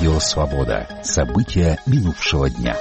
Радио «Свобода». События минувшего дня.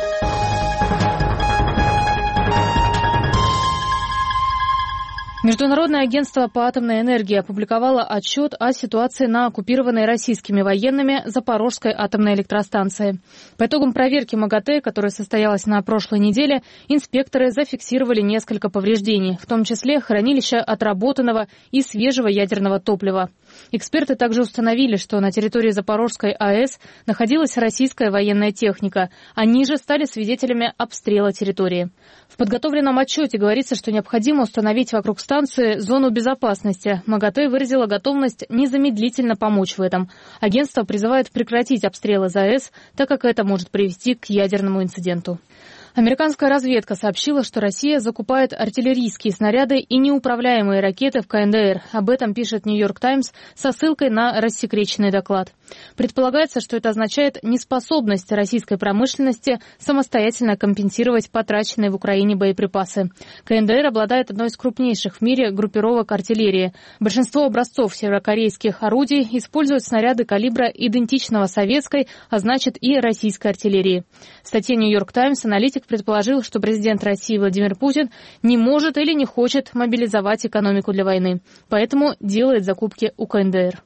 Международное агентство по атомной энергии опубликовало отчет о ситуации на оккупированной российскими военными Запорожской атомной электростанции. По итогам проверки МАГАТЭ, которая состоялась на прошлой неделе, инспекторы зафиксировали несколько повреждений, в том числе хранилища отработанного и свежего ядерного топлива. Эксперты также установили, что на территории Запорожской АЭС находилась российская военная техника. Они же стали свидетелями обстрела территории. В подготовленном отчете говорится, что необходимо установить вокруг станции зону безопасности. МАГАТЭ выразила готовность незамедлительно помочь в этом. Агентство призывает прекратить обстрелы ЗАЭС, так как это может привести к ядерному инциденту. Американская разведка сообщила, что Россия закупает артиллерийские снаряды и неуправляемые ракеты в КНДР. Об этом пишет «Нью-Йорк Таймс» со ссылкой на рассекреченный доклад. Предполагается, что это означает неспособность российской промышленности самостоятельно компенсировать потраченные в Украине боеприпасы. КНДР обладает одной из крупнейших в мире группировок артиллерии. Большинство образцов северокорейских орудий используют снаряды калибра идентичного советской, а значит и российской артиллерии. В статье «Нью-Йорк Таймс» аналитик предположил, что президент России Владимир Путин не может или не хочет мобилизовать экономику для войны, поэтому делает закупки у КНДР.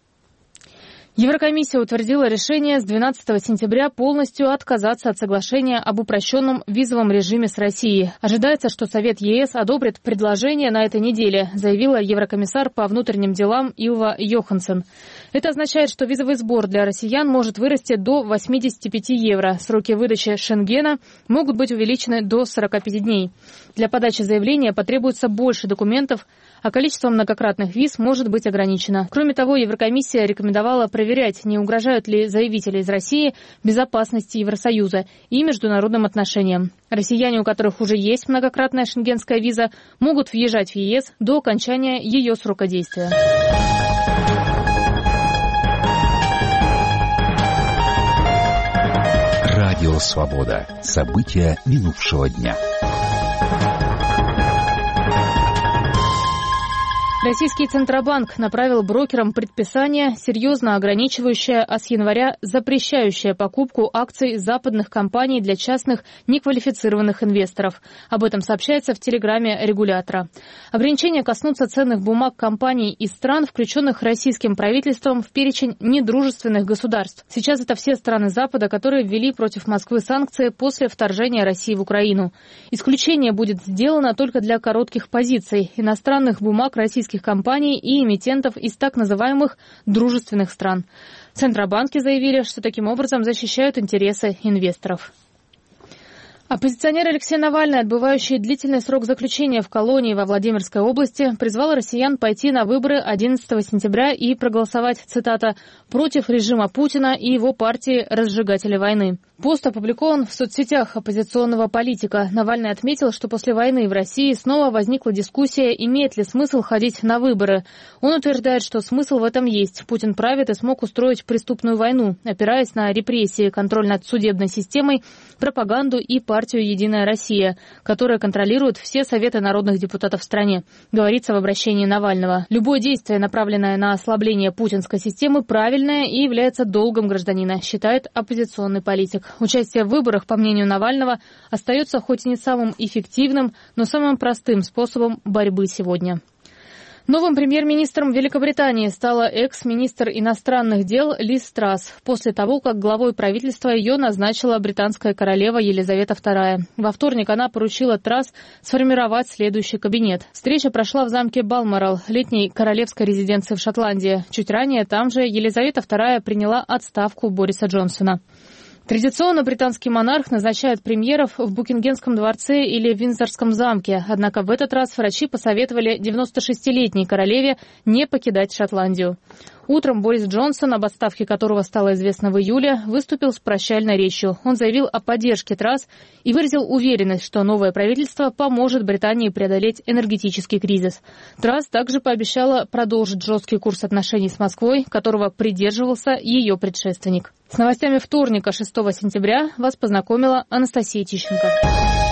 Еврокомиссия утвердила решение с 12 сентября полностью отказаться от соглашения об упрощенном визовом режиме с Россией. Ожидается, что Совет ЕС одобрит предложение на этой неделе, заявила еврокомиссар по внутренним делам Илва Йоханссен. Это означает, что визовый сбор для россиян может вырасти до 85 евро. Сроки выдачи Шенгена могут быть увеличены до 45 дней. Для подачи заявления потребуется больше документов, а количество многократных виз может быть ограничено. Кроме того, Еврокомиссия рекомендовала проверять, не угрожают ли заявители из России безопасности Евросоюза и международным отношениям. Россияне, у которых уже есть многократная шенгенская виза, могут въезжать в ЕС до окончания ее срока действия. Радио «Свобода». События минувшего дня. Российский Центробанк направил брокерам предписание, серьезно ограничивающее, а с января запрещающее покупку акций западных компаний для частных неквалифицированных инвесторов. Об этом сообщается в телеграме регулятора. Ограничения коснутся ценных бумаг компаний из стран, включенных российским правительством в перечень недружественных государств. Сейчас это все страны Запада, которые ввели против Москвы санкции после вторжения России в Украину. Исключение будет сделано только для коротких позиций иностранных бумаг российских компаний и эмитентов из так называемых дружественных стран. В Центробанке заявили, что таким образом защищают интересы инвесторов. Оппозиционер Алексей Навальный, отбывающий длительный срок заключения в колонии во Владимирской области, призвал россиян пойти на выборы 11 сентября и проголосовать, цитата, «против режима Путина и его партии разжигателей войны». Пост опубликован в соцсетях оппозиционного политика. Навальный отметил, что после войны в России снова возникла дискуссия, имеет ли смысл ходить на выборы. Он утверждает, что смысл в этом есть. Путин правит и смог устроить преступную войну, опираясь на репрессии, контроль над судебной системой, пропаганду и партию «Единая Россия», которая контролирует все советы народных депутатов в стране, говорится в обращении Навального. Любое действие, направленное на ослабление путинской системы, правильное и является долгом гражданина, считает оппозиционный политик. Участие в выборах, по мнению Навального, остается хоть и не самым эффективным, но самым простым способом борьбы сегодня. Новым премьер-министром Великобритании стала экс-министр иностранных дел Лиз Трасс после того, как главой правительства ее назначила британская королева Елизавета II. Во вторник она поручила Трасс сформировать следующий кабинет. Встреча прошла в замке Балморал, летней королевской резиденции в Шотландии. Чуть ранее там же Елизавета II приняла отставку Бориса Джонсона. Традиционно британский монарх назначает премьеров в Букингемском дворце или Виндзорском замке. Однако в этот раз врачи посоветовали 96-летней королеве не покидать Шотландию. Утром Борис Джонсон, об отставке которого стало известно в июле, выступил с прощальной речью. Он заявил о поддержке Трасс и выразил уверенность, что новое правительство поможет Британии преодолеть энергетический кризис. Трасс также пообещала продолжить жесткий курс отношений с Москвой, которого придерживался ее предшественник. С новостями вторника, 6 сентября, вас познакомила Анастасия Тищенко.